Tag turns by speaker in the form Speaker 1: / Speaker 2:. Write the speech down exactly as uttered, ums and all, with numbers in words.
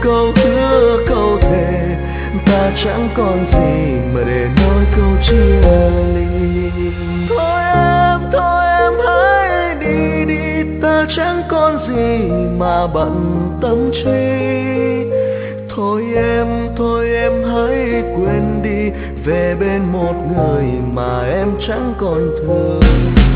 Speaker 1: câu hứa câu thề, ta chẳng còn gì mà để nói câu chia ly. Thôi em, thôi em hãy đi đi, ta chẳng còn gì mà bận tâm trí. Thôi em, thôi em hãy quên đi, về bên một người mà em chẳng còn thương.